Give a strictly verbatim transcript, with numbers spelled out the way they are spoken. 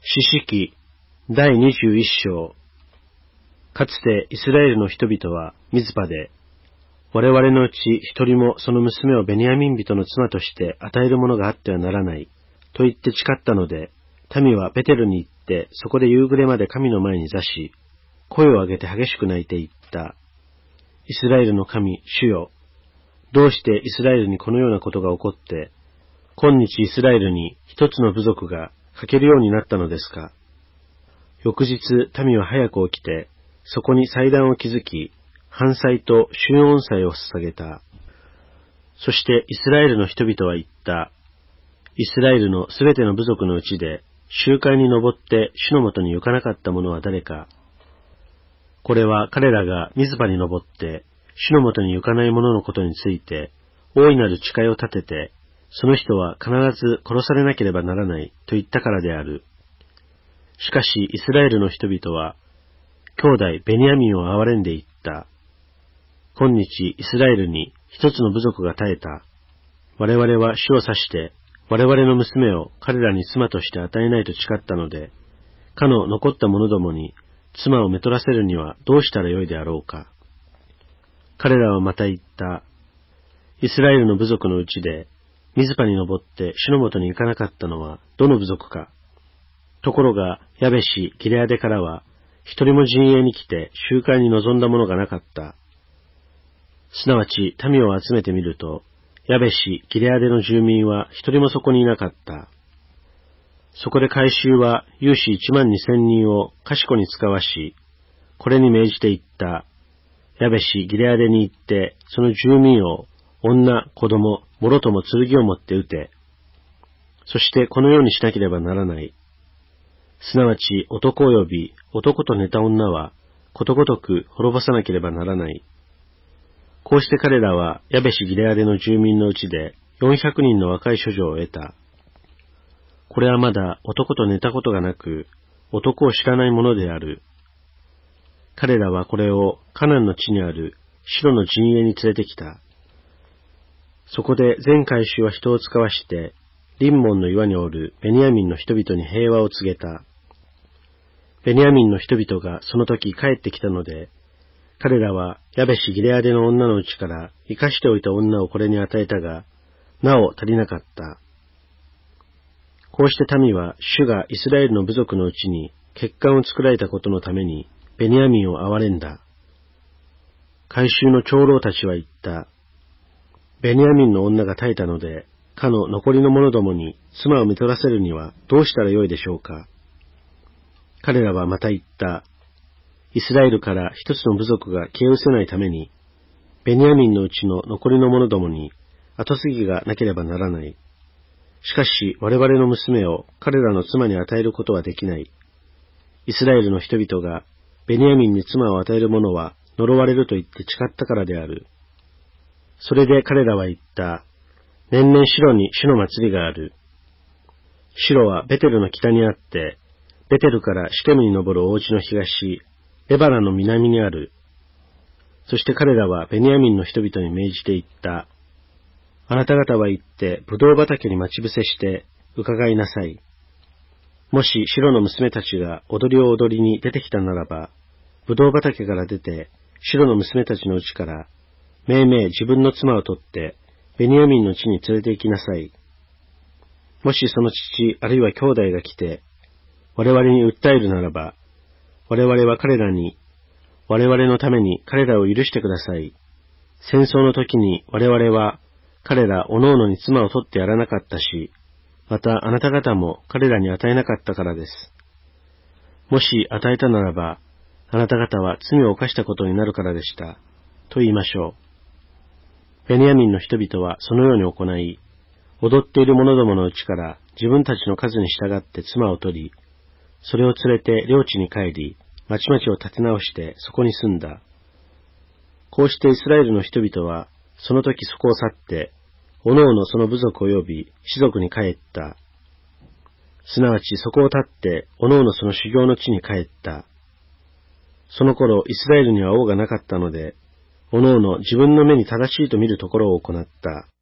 士師記だいにじゅういっ章。かつてイスラエルの人々はミズパで、我々のうち一人もその娘をベニヤミン人の妻として与えるものがあってはならないと言って誓ったので、民はベテルに行ってそこで夕暮れまで神の前に座し、声を上げて激しく泣いて言った。イスラエルの神、主よ、どうしてイスラエルにこのようなことが起こって、今日イスラエルに一つの部族が欠けるようになったのですか。翌日、民は早く起きて、そこに祭壇を築き、燔祭と旬音祭を捧げた。そしてイスラエルの人々は言った。イスラエルのすべての部族のうちで、集会に登って主のもとに行かなかった者は誰か。これは彼らがミズパに登って、主のもとに行かない者のことについて、大いなる誓いを立てて、その人は必ず殺されなければならないと言ったからである。しかしイスラエルの人々は、兄弟ベニヤミンを憐れんで言った。今日イスラエルに一つの部族が絶えた。我々は主を指して、我々の娘を彼らに妻として与えないと誓ったので、かの残った者どもに妻をめとらせるにはどうしたらよいであろうか。彼らはまた言った。イスラエルの部族のうちで、ミズパに登って主のもとに行かなかったのはどの部族か。ところがヤベシ・ギレアデからは一人も陣営に来て集会に臨んだ者がなかった。すなわち民を集めてみると、ヤベシ・ギレアデの住民は一人もそこにいなかった。そこで改宗は有志一万二千人を賢に使わし、これに命じて言った。ヤベシ・ギレアデに行って、その住民を女、子供、もろとも剣を持って撃て。そしてこのようにしなければならない。すなわち男及び男と寝た女はことごとく滅ぼさなければならない。こうして彼らはヤベシギレアデの住民のうちでよんひゃくにんの若い処女を得た。これはまだ男と寝たことがなく、男を知らないものである。彼らはこれをカナンの地にあるシロの陣営に連れてきた。そこで全改宗は人を使わして、リンモンの岩におるベニヤミンの人々に平和を告げた。ベニヤミンの人々がその時帰ってきたので、彼らはヤベシギレアデの女のうちから生かしておいた女をこれに与えたが、なお足りなかった。こうして民は主がイスラエルの部族のうちに欠陥を作られたことのためにベニヤミンを憐れんだ。改宗の長老たちは言った。ベニヤミンの女が絶えたので、かの残りの者どもに妻をめとらせるにはどうしたらよいでしょうか。彼らはまた言った。イスラエルから一つの部族が消え失せないために、ベニヤミンのうちの残りの者どもに後継ぎがなければならない。しかし我々の娘を彼らの妻に与えることはできない。イスラエルの人々がベニヤミンに妻を与える者は呪われると言って誓ったからである。それで彼らは言った。年々シロに主の祭りがある。シロはベテルの北にあって、ベテルからシテムに登る大地の東、レバナの南にある。そして彼らはベニヤミンの人々に命じて言った。あなた方は行ってブドウ畑に待ち伏せして伺いなさい。もしシロの娘たちが踊りを踊りに出てきたならば、ブドウ畑から出てシロの娘たちのうちから、めいめい自分の妻を取って、ベニヤミンの地に連れて行きなさい。もしその父あるいは兄弟が来て、我々に訴えるならば、我々は彼らに、我々のために彼らを許してください。戦争の時に我々は彼らおのおのに妻を取ってやらなかったし、またあなた方も彼らに与えなかったからです。もし与えたならば、あなた方は罪を犯したことになるからでした。と言いましょう。ベニヤミンの人々はそのように行い、踊っている者どものうちから自分たちの数に従って妻を取り、それを連れて領地に帰り、町々を建て直してそこに住んだ。こうしてイスラエルの人々は、その時そこを去って、おのおのその部族及び士族に帰った。すなわちそこを立って、おのおのその修行の地に帰った。その頃イスラエルには王がなかったので、おのおの自分の目に正しいと見るところを行った。